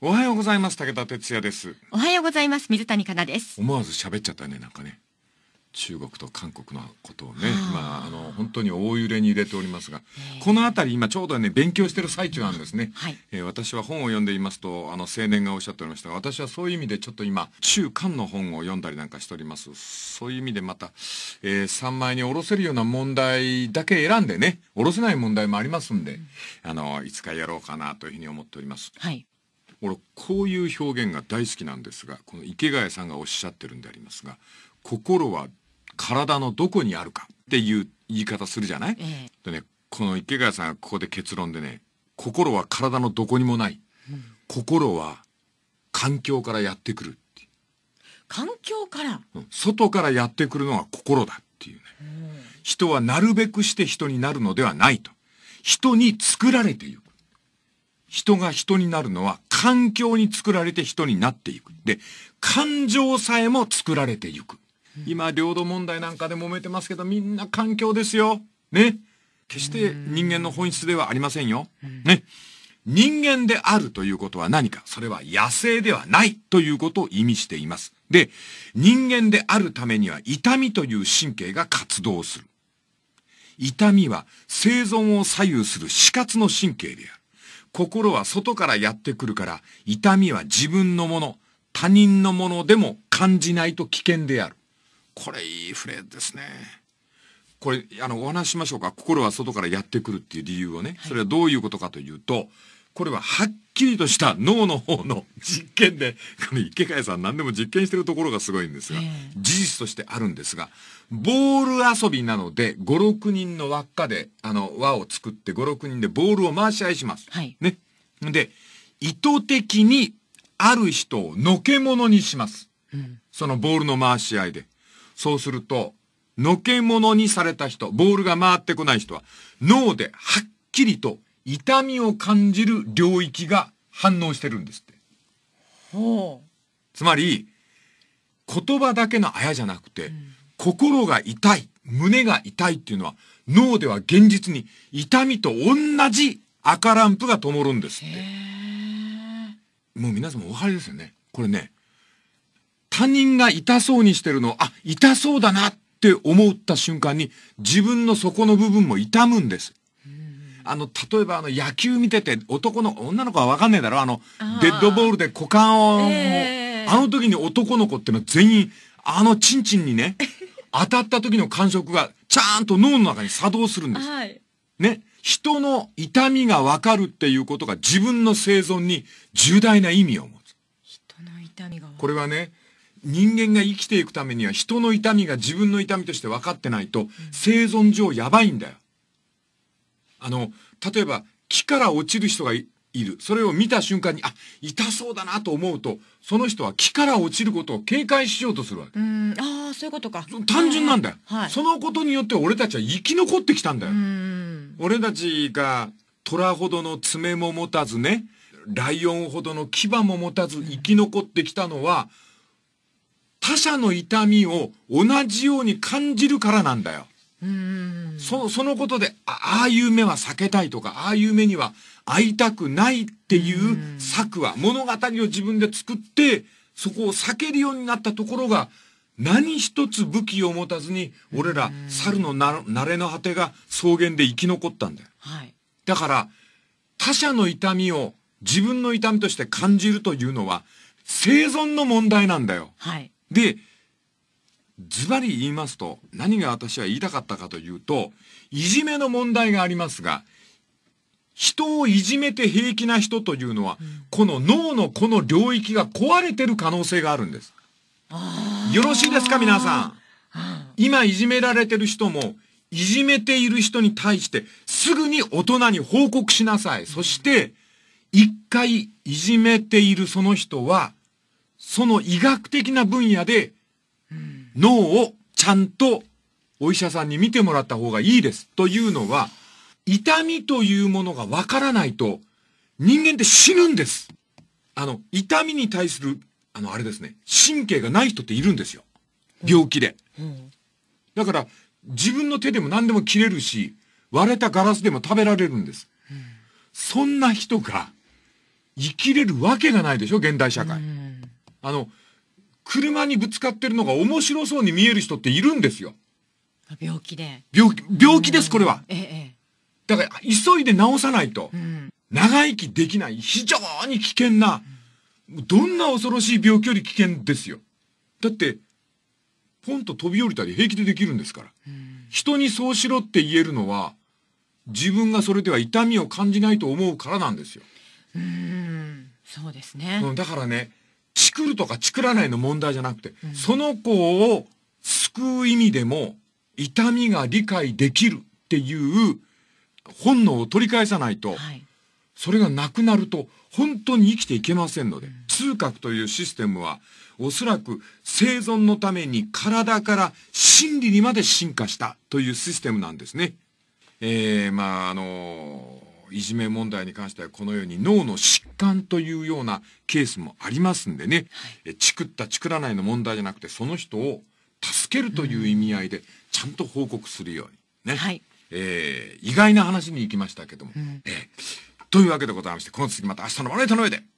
おはようございます。武田哲也です。 おはようございます。水谷香奈です。 思わず喋っちゃったね、なんかね。中国と韓国のことをね、今本当に大揺れに入れておりますが、このあたり今ちょうどね勉強してる最中なんですね。 はい。 私は本を読んでいますと青年がおっしゃっておりましたが、私はそういう意味でちょっと今中韓の本を読んだりなんかしております。そういう意味でまた、3枚に下ろせるような問題だけ選んでね、下ろせない問題もありますんで、いつかやろうかなというふうに思っております。 はい。 俺こういう表現が大好きなんですが、この池谷さんがおっしゃってるんでありますが、心は体のどこにあるかっていう言い方するじゃない、でね、この池谷さんがここで結論でね、心は体のどこにもない、心は環境からやってくるっていう。 環境から、 外からやってくるのが心だっていうね、人はなるべくして人になるのではないと。人に作られていく。人が人になるのは環境に作られて人になっていく。で、感情さえも作られていく。今、領土問題なんかで揉めてますけど、みんな環境ですよ。ね。決して人間の本質ではありませんよ。ね。人間であるということは何か。それは野生ではないということを意味しています。で、人間であるためには痛みという神経が活動する。痛みは生存を左右する死活の神経である。心は外からやってくるから、痛みは自分のもの、他人のものでも感じないと危険である。これいいフレーズですね。これ、お話ししましょうか。心は外からやってくるっていう理由をね。それはどういうことかというと、これははっきりとした脳の方の実験で、この池谷さん何でも実験してるところがすごいんですが、事実としてあるんですが、ボール遊びなので、5、6人の輪っかで、輪を作って5、6人でボールを回し合いします。 はい。 ね。で、意図的にある人をのけ者にします。そのボールの回し合いで。そうすると、のけ者にされた人、ボールが回ってこない人は、脳ではっきりと痛みを感じる領域が反応してるんですって。 ほう。 つまり、言葉だけのあやじゃなくて、心が痛い、胸が痛いっていうのは、脳では現実に痛みと同じ赤ランプが灯るんですって。もう皆さんもお分かりですよね。これね、他人が痛そうにしてるのを、あ、痛そうだなって思った瞬間に、自分の底の部分も痛むんです。例えば野球見てて、女の子はわかんねえだろ、デッドボールで股間を、あの時に男の子ってのは全員、チンチンにね、当たった時の感触が、ちゃんと脳の中に作動するんです。 はい。 ね。人の痛みがわかるっていうことが自分の生存に重大な意味を持つ。 人の痛みがわかる。 これはね、人間が生きていくためには人の痛みが自分の痛みとして分かってないと、生存上やばいんだよ。例えば木から落ちる人がいる。それを見た瞬間に、あ、痛そうだなと思うと、その人は木から落ちることを警戒しようとするわけ。 そういうことか。 単純なんだよ。 はい。 そのことによって俺たちは生き残ってきたんだよ。俺たちが虎ほどの爪も持たずね、ライオンほどの牙も持たず生き残ってきたのは、他者の痛みを同じように感じるからなんだよ。そのことで、ああいう目は避けたいとか、ああいう目には会いたくないっていう策は、物語を自分で作って、そこを避けるようになったところが、何一つ武器を持たずに、俺ら猿の慣れの果てが草原で生き残ったんだよ。 はい。 だから、他者の痛みを自分の痛みとして感じるというのは、生存の問題なんだよ。 はい。 で、ズバリ言いますと、何が私は言いたかったかというと、いじめの問題がありますが、人をいじめて平気な人というのは、この脳のこの領域が壊れてる可能性があるんです。よろしいですか、皆さん。今いじめられてる人も、いじめている人に対して、すぐに大人に報告しなさい。そして、一回いじめているその人は、その医学的な分野で、脳をちゃんとお医者さんに見てもらった方がいいです。というのは、痛みというものがわからないと、人間って死ぬんです。痛みに対する、あれですね、神経がない人っているんですよ。病気で。だから、自分の手でも何でも切れるし、割れたガラスでも食べられるんです。そんな人が、 生きれるわけがないでしょ、現代社会。 うん。 車にぶつかってるのが面白そうに見える人っているんですよ。 病気で。 病気です、これは。 ええ。 だから、急いで治さないとう、ん。 長生きできない、非常に危険な、どんな恐ろしい病気より危険ですよ。だって、ポンと飛び降りたり平気でできるんですから。 うん。 人にそうしろって言えるのは、自分がそれでは痛みを感じないと思うからなんですよ。 そうですね。 だからね、チクるとかチクらないの問題じゃなくて、 うん、 その子を救う意味でも、痛みが理解できるっていう本能を取り返さないと、 はい、 それがなくなると本当に生きていけませんので、痛覚というシステムはおそらく生存のために体から心理にまで進化したというシステムなんですね。いじめ問題に関してはこのように脳の疾患というようなケースもありますんでね、はい、チクったチクらないの問題じゃなくて、その人を助けるという意味合いでちゃんと報告するようにね、はい、意外な話に行きましたけども、というわけでございまして、この次また明日のまな板の上で